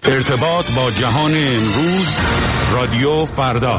ارتباط با جهان امروز، رادیو فردا.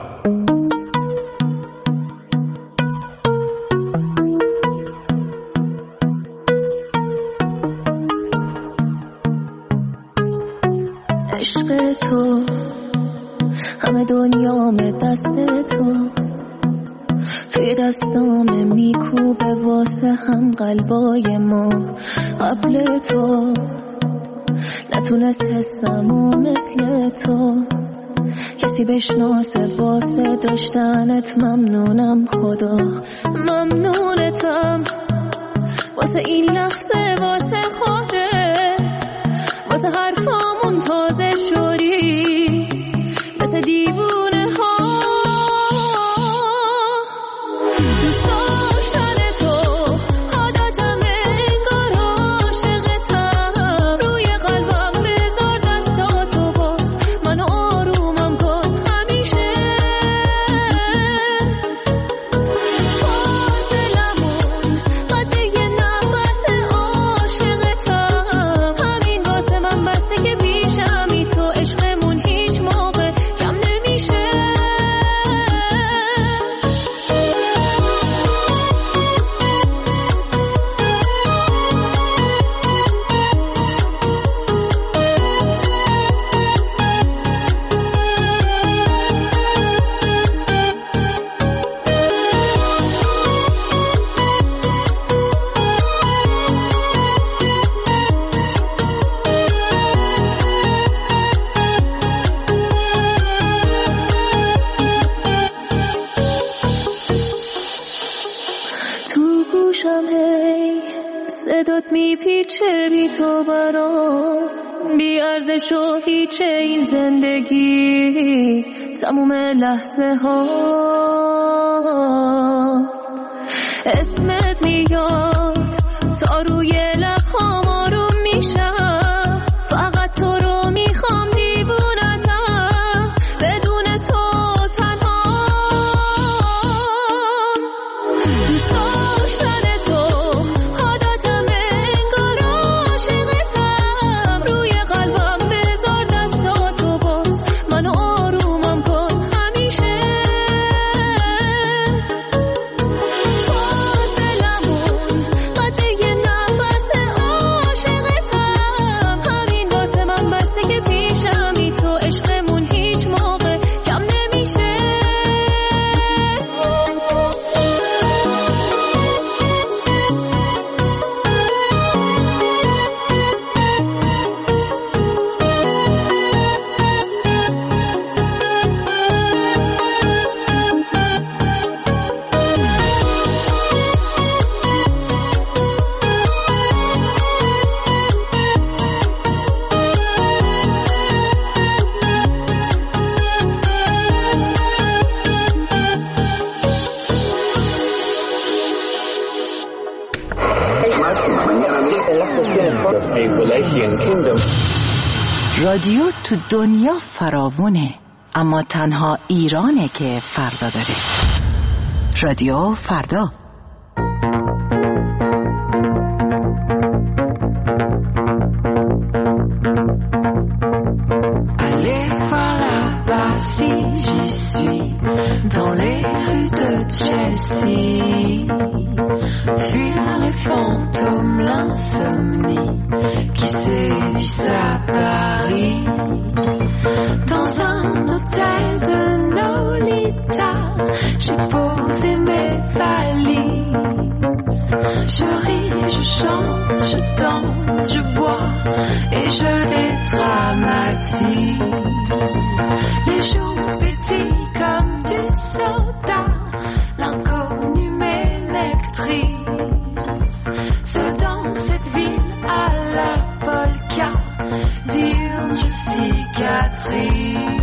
عشق تو همه دنیام دست تو، توی دستام میکوبه واسه هم قلبای ما. قبل تو نتونست حسمو مثل تو کسی بشناسه، واسه داشتنت ممنونم خدا، ممنونتم واسه این لحظه، واسه خودت، واسه حرفامون تازه شوری مثل دیوونه ها. دوست داشتن تو عادتم، انگار عاشقتم، روی قلبم بذار دستاتو باز، منو آرومم کن همیشه. فاصلمون قد یه نفس عاشقتم، همین واسه من بسته که پیشمی تو، عشقمون هیچ موقع کم نمیشه. تو گوشم هی صدات میپیچه، بی تو برام بی ارزش و هیچه این زندگی، تموم لحظه ها اسمت میاد تا روی لبهام آروم میشم، فقط تو رو میخوام، دیوونتم بدون تو تنها. دوست داشتن تو عادتم، انگار عاشقتم، روی قلبم بذار دستاتو باز، منو آرومم کن همیشه. فاصلمون قد یه نفس عاشقتم، همین واسه من بسته که پیشمی تو، عشقمون هیچ موقع کم نمیشه. رادیو تو دنیا فراوونه، اما تنها ایرانه که فردا داره. رادیو فردا. Allez, voilà, bah si j'y suis, dans les rues de Chelsea, fuir les fantômes, l'insomnie qui sévissent à Paris, dans un hôtel de Nolita, j'ai posé mes valises, je ris, je chante, je danse, je bois et je dédramatise. Les jours pétillent comme du soda, l'inconnu m'électrise. Seul dans cette ville à la polka, diurne je cicatrise.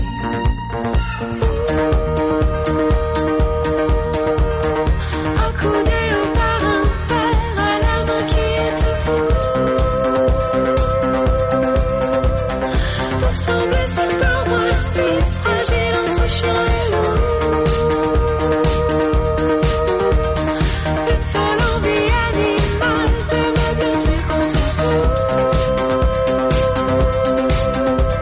Accoudé au parrain, père à la main qui étouffe. Vous semblez si fort, moi si fragile entre chien et loup. Une folle envie animale de me blottir contre vous.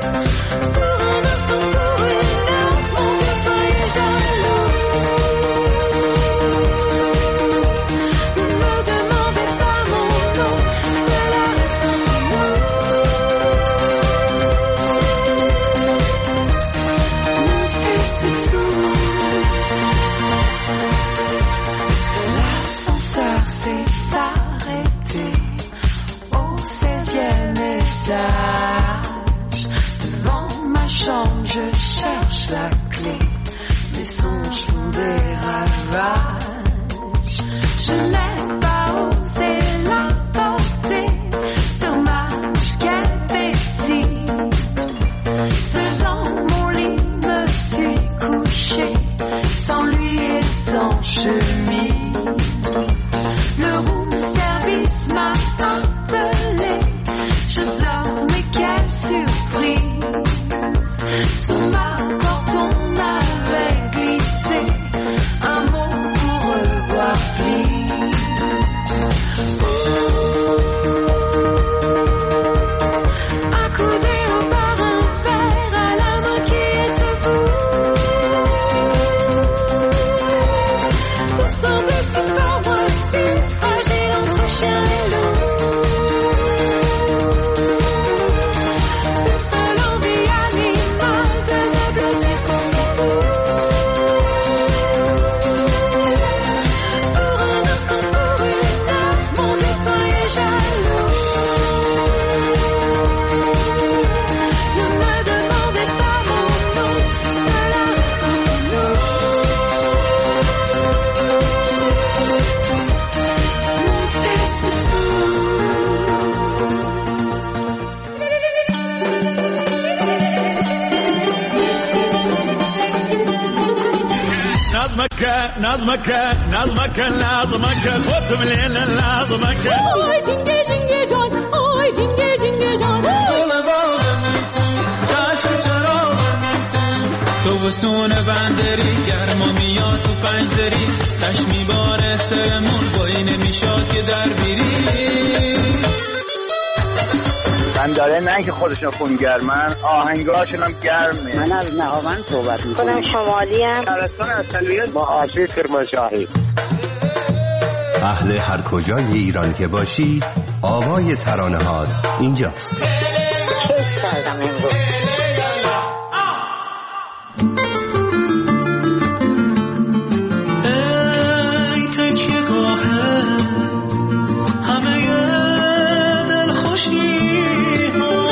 sage. Devant ma chambre, je cherche la clé. Mes songes font des ravages. Je n'ai pas osé la porter. Dommage qu'elle pétille. Seul dans mon lit me suis couché, sans lui et sans chemise. Le room service m'a appelé. Je dors, mais quelle surprise. Sous ma porte on avait glissé un mot pour revoir please. Accoudé au bar, un verre à la main qui est debout. Tout semblait si fort, moi si fragile entre chien et loup. Une folle envie animale de me blottir contre vous. Pour un instant, pour une heure, mon Dieu, soyez jaloux. Ne me demandez pas mon nom, cela reste entre nous. Monter, c'est نظمك خد من الليل نظمك Oy cinge cinge can, oy cinge cinge can. تو وسون بندری گرما میاد تو پنجدری تش میباره سرمون بایی نمیشاد که در بیری من داره نه که خودشون خونگرمن آهنگاشون هم گرمه. من از نهاوند صحبت میکنم. خودم شمالی ام. شهرستان اصلیت با آشی کرمانشاهی. اهل هر کجای ایران که باشی آوای ترانه هات اینجاست. کیف کردم امروز. ای تکیه گاهه همه دل خوشی ها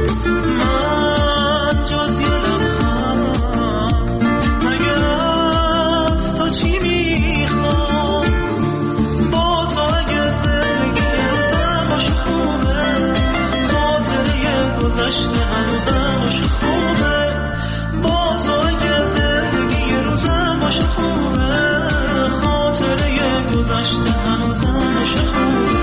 من جز یه لبخند مگر از تو چی میخوام با تو اگه زندگی روزم باشه خوبه خاطره گذشته هنوزم باشه خوبه با تو اگه زندگی روزم باشه خوبه خاطره گذشته هنوزم باشه خوبه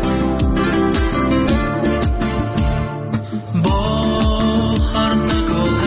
با هر نگاه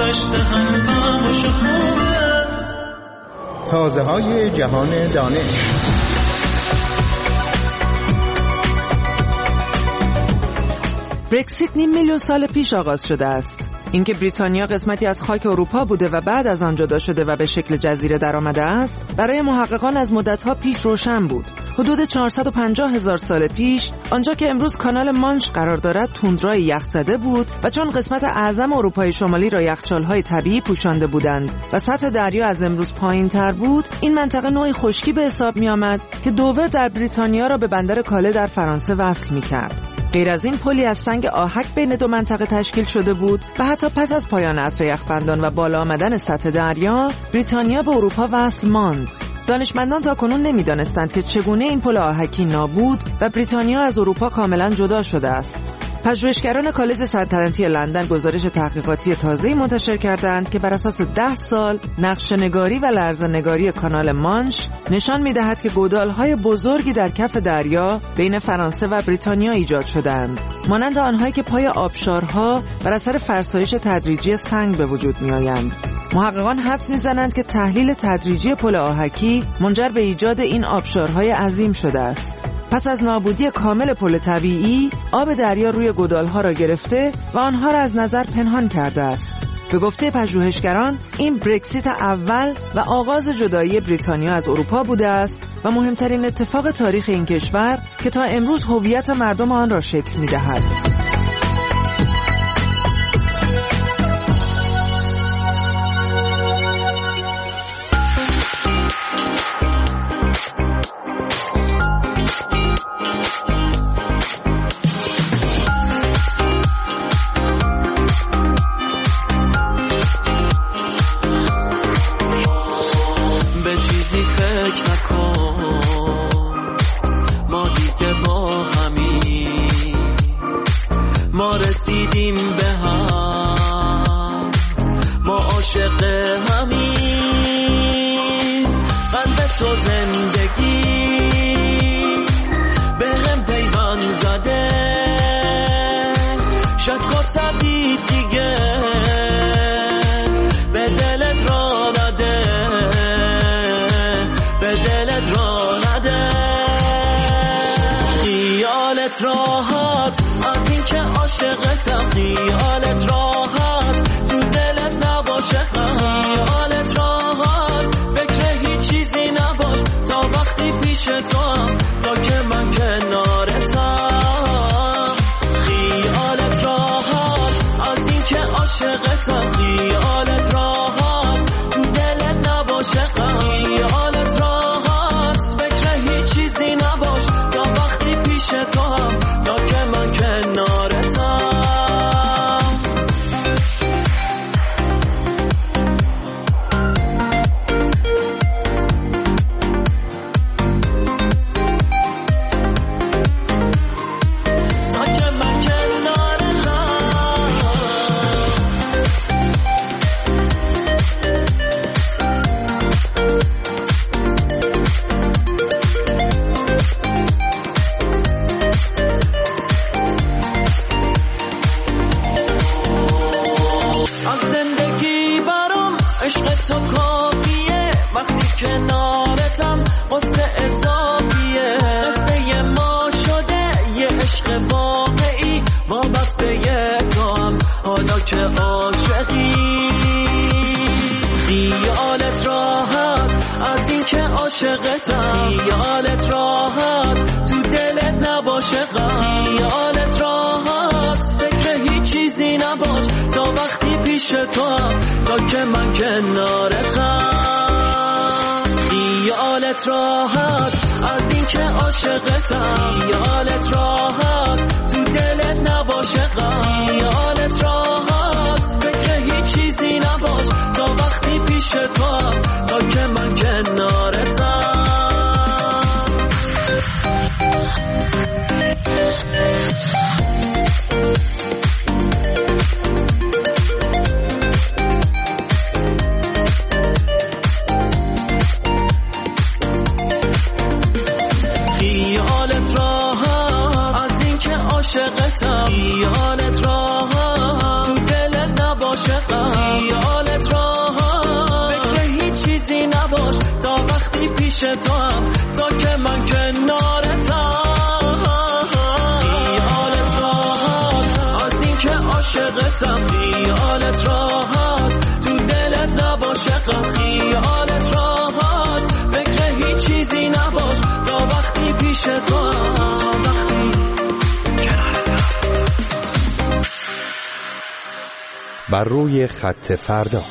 رشته هم خاموش خوبه. تازه های جهان دانش. برکسیت 500 میلیون سال پیش آغاز شده است. اینکه بریتانیا قسمتی از خاک اروپا بوده و بعد از آن جدا شده و به شکل جزیره درآمده است، برای محققان از مدت‌ها پیش روشن بود. حدود 450,000 سال پیش، آنجا که امروز کانال مانش قرار دارد، توندرای یخزده بود و چون قسمت اعظم اروپای شمالی را یخچال‌های طبیعی پوشانده بودند و سطح دریا از امروز پایین‌تر بود، این منطقه نوعی خشکی به حساب می‌آمد که دوور در بریتانیا را به بندر کاله در فرانسه وصل می‌کرد. غیر از این، پلی از سنگ آهک بین دو منطقه تشکیل شده بود و حتی پس از پایان عصر یخبندان و بالا آمدن سطح دریا، بریتانیا به اروپا وصل ماند. دانشمندان تاکنون نمی‌دانستند که چگونه این پل آهکی نابود و بریتانیا از اروپا کاملا جدا شده است. پژوهشگران کالج سلطنتی لندن گزارش تحقیقاتی تازه‌ای منتشر کردند که بر اساس 10 سال نقشه‌نگاری و لرزه‌نگاری کانال مانش نشان می‌دهد که گودال‌های بزرگی در کف دریا بین فرانسه و بریتانیا ایجاد شدند، مانند آنهایی که پای آبشارها بر اثر فرسایش تدریجی سنگ به وجود می‌آیند. محققان حدس می‌زنند که تحلیل تدریجی پل آهکی منجر به ایجاد این آبشارهای عظیم شده است. پس از نابودی کامل پل طبیعی، آب دریا روی گودال‌ها را گرفته و آنها را از نظر پنهان کرده است. به گفته پژوهشگران، این برکسیت اول و آغاز جدایی بریتانیا از اروپا بوده است و مهمترین اتفاق تاریخ این کشور که تا امروز هویت مردم آن را شکل می‌دهد. ما رسیدیم به هم، ما عاشق همین، قلب تو زندگی به هم پیوند زده، شک و تردید دیگه به دلت را نده، به دلت را نده. خیالت راحت از این که عاشقتم، خیالت راحت تو دلت نباشه، خیالت راحت فکر هیچ چیزی نباش تا وقتی پیش تو هم، تا که من کنارتم. خیالت راحت از این که عاشقتم، خیالت راحت تو دلت نباشه، خیالت راحت فکر هیچ چیزی نباش تا وقتی پیش تو هم، تا که من کنارتم. کنارتم قصه اضافیه، قصه ما شده یه عشق واقعی، وابسته تو هم حالا که عاشقی. خیالت راحت از این که عاشقتم، خیالت راحت تو دلت نباشه، خیالت راحت فکر هیچ چیزی نباش تا وقتی پیش تو هم، تا که من کنارتم. خیالت راحت از این که عاشقتم، خیالت راحت تو دلت نباشه، خیالت راحت فکر هیچ چیزی نباش تا وقتی پیش تو هم، تا که من کنارتم. خیالت راحت از این که عاشقتم، خیالت راحت عاشقتم خیالت راحت تو دلت نباشه غم خیالت راحت فکر هیچ چیزی نباش تا وقتی پیش تو وقتی کنارتم. بر روی خط فردا.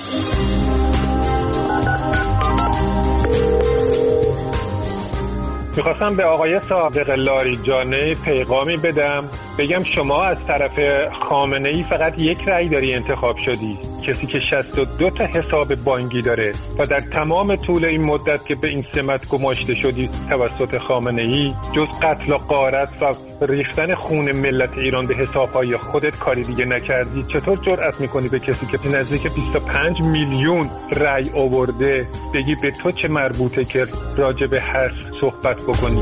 میخواستم به آقای صادق لاریجانی پیغامی بدم، بگم شما از طرف خامنه‌ای فقط یک رأی داری انتخاب شدی، کسی که 62 تا حساب بانکی داره و در تمام طول این مدت که به این سمت گماشته شدی توسط خامنه‌ای جز قتل و غارت و ریختن خون ملت ایران به حسابهای خودت کاری دیگه نکردی. چطور جرأت میکنی به کسی که نزدیک 25 میلیون رأی آورده بگی به تو چه مربوطه که راجع به هر صحبت بکنی؟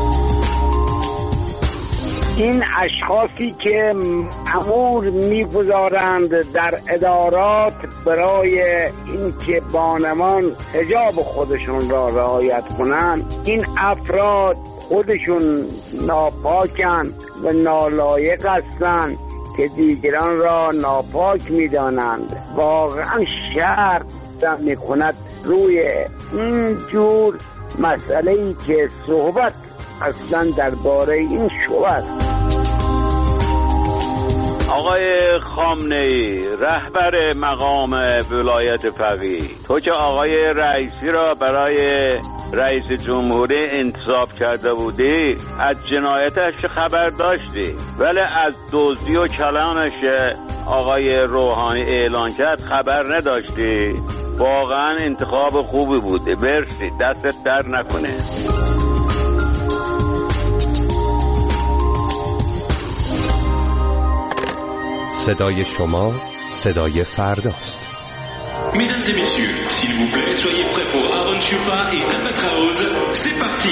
این اشخاصی که امور می‌گذارند در ادارات برای اینکه بانوان حجاب خودشون را رعایت کنند، این افراد خودشون ناپاکند و نالایق هستند که دیگران را ناپاک می‌دانند. واقعا شرم می‌کند روی این جور مسئله‌ای که صحبت اصلا درباره این شوست. آقای خامنه‌ای رهبر مقام ولایت فقیه، تو که آقای رئیسی را برای رئیس جمهوری انتصاب کرده بودی از جنایتش خبر داشتی، ولی از دزدی و کلانش آقای روحانی اعلان کرد خبر نداشتی. واقعا انتخاب خوبی بوده، برسی دستت در نکنه. صدای شما صدای فرداست. Mesdames et messieurs, s'il vous plaît, soyez prêts pour Aaron Chupa et Albatraoz. C'est parti.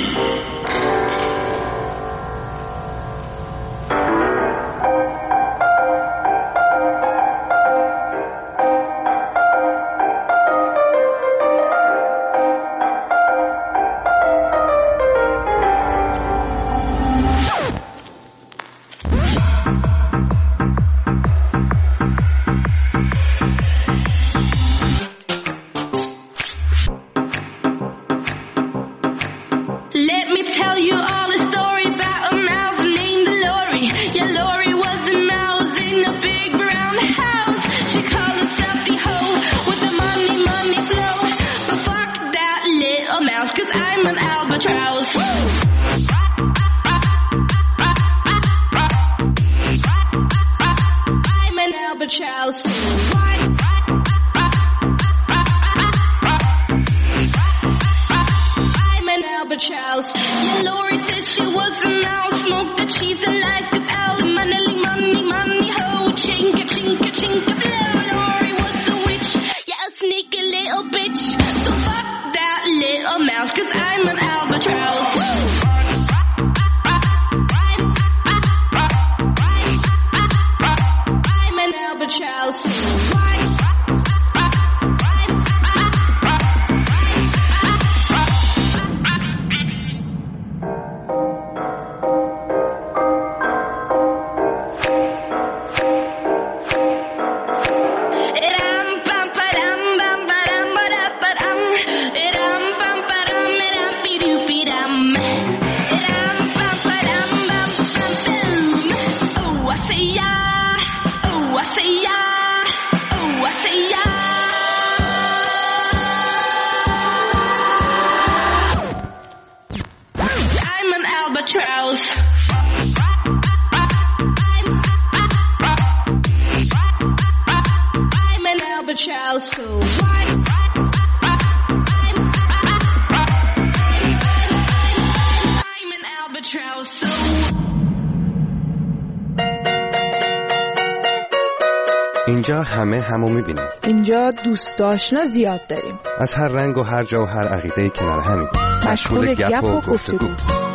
اینجا همو میبینیم. اینجا دوست آشنا زیاد داریم. از هر رنگ و هر جا و هر عقیده کنار همین. مشغول گپ و گفتگو.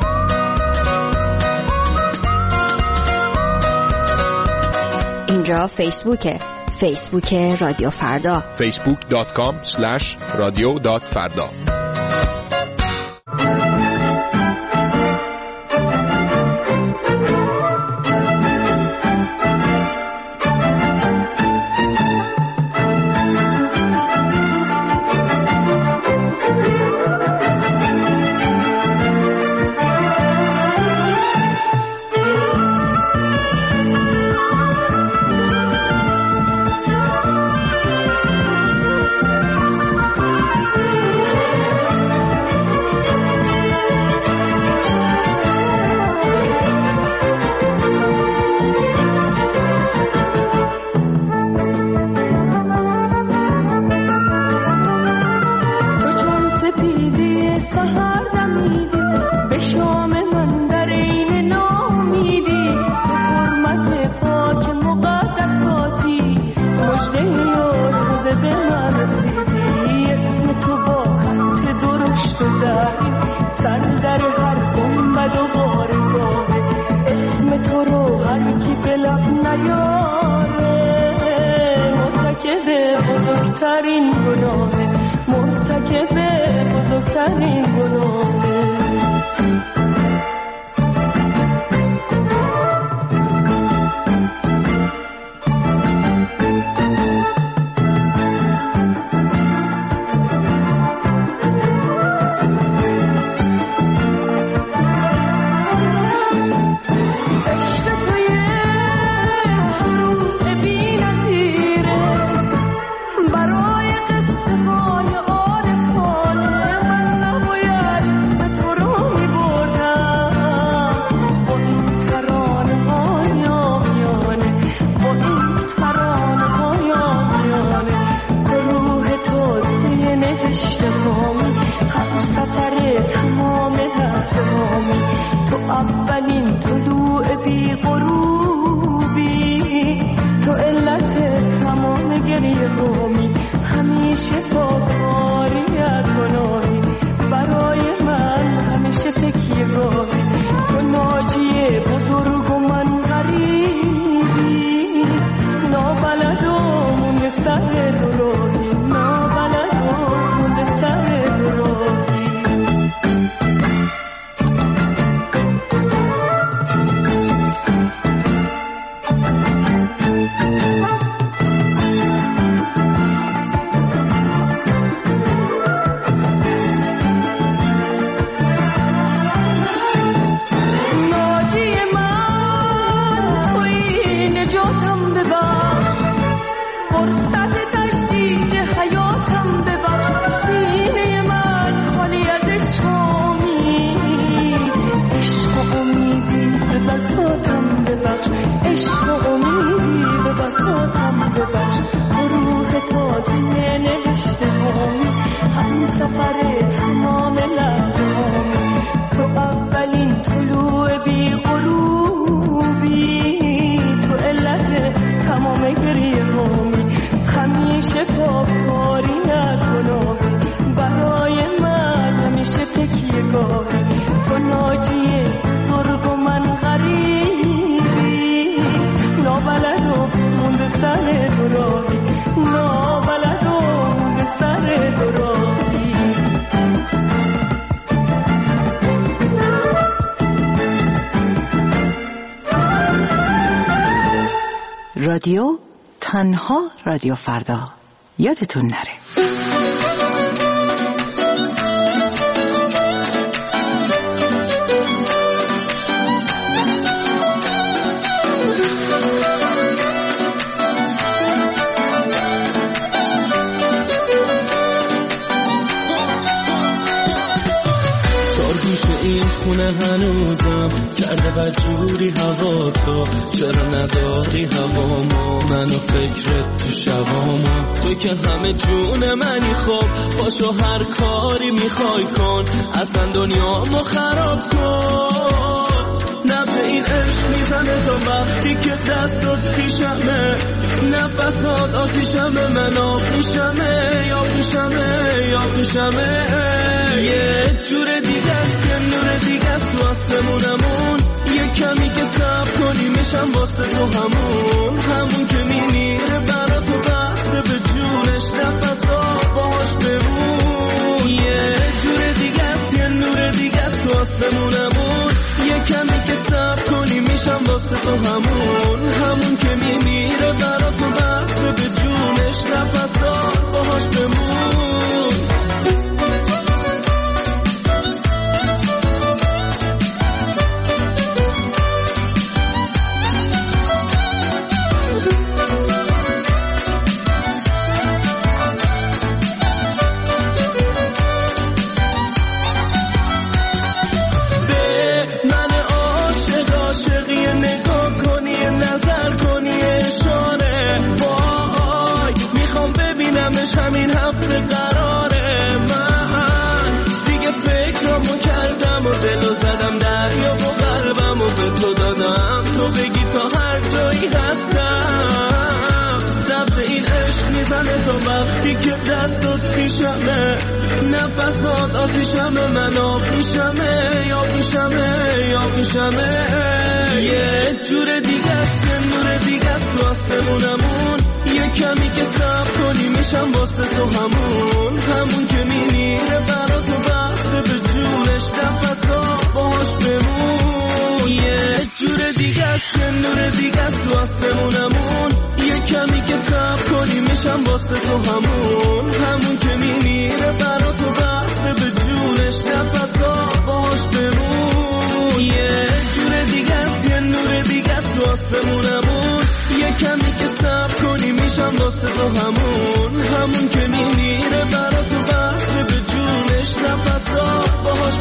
اینجا فیسبوک رادیو فردا. facebook.com/radio.farda. به من رسیدی، اسم تو با خط درشت و زرین سر در هر گنبد و بارگاهه، اسم تو رو هر کی به لب نیاره مرتکب بزرگترین گناهه، مرتکب بزرگترین گناهه. اولین طلوع بی غروبی، تو علت تمام گریه هامی، همیشه پاکاری از گناهی، برای من همیشه تکیه راهی، تو ناجی بزرگ و من غریبی، نابلد و مونده سر دراهی، نابلد و مونده سر دراهی. سفر تمام لحظه هامی، تو اولین طلوع بی غروبی، تو علت تمام گریه هامی، همیشه پاکاری از گناهی، برای من همیشه تکیه گاهی، تو ناجی بزرگ و من غریبی، نابلد و مونده سر دراهی، نابلد و مونده سر دراهی. رادیو تنها رادیو فردا، یادتون نره. این خونه هنوزم کرده بدجوری هوا، تو چرا نداری هوامو، منو فکرت تو شبامو، تو که همه جون منی، خب باشو هر کاری میخوای کن، اصلا دنیامو خراب کن، نبض این عشق میزنه تا وقتی که دستات پیشمه، نفسات آتیشمه، من آب میشمه، یا میشمه، یا میشمه، یه جور دیگه است، یه نور دیگه است تو آسمونمون، یه کمی که صبر کنی میشم واسه تو همون، همون که میمیره برا تو بسته به جونش، نفسات باهاش بمون، یه جور دیگه است، یه نور دیگه است تو آسمونمون، یه کمی که صبر کنی میشم واسه تو همون، همون که میمیره برا تو بسته به جونش، نفسات باهاش بمون. همین هفته قراره، من دیگه فکرامو کردم و دلو زدم دریا و قلبمو به تو دادم، تو بگی تا هر جایی هستم، دفت این عشق میزنه تا وقتی که دستات پیشمه، نفسات آتیشمه، من آب میشمه، یا میشمه، یا میشمه. یه جور دیگه است، یه نور دیگه است تو آسمونمون، یه کمی که صبر کنی میشم واسه تو همون که میمیره برا تو بسته به جونش، نفسا باهاش بمون. یه جور دیگه است، یه نور دیگه است تو آسمونمون، یه کمی که صبر کنی میشم واسه تو همون که میمیره برا تو بسته به جونش، نفسا باهاش بمون. یه جور دیگه است، یه نور دیگه است تو آسمونمون، یه کمی که صبر کنی میشم واسه تو همون که میمیره برا تو بسته به جونش، نفسا باهاش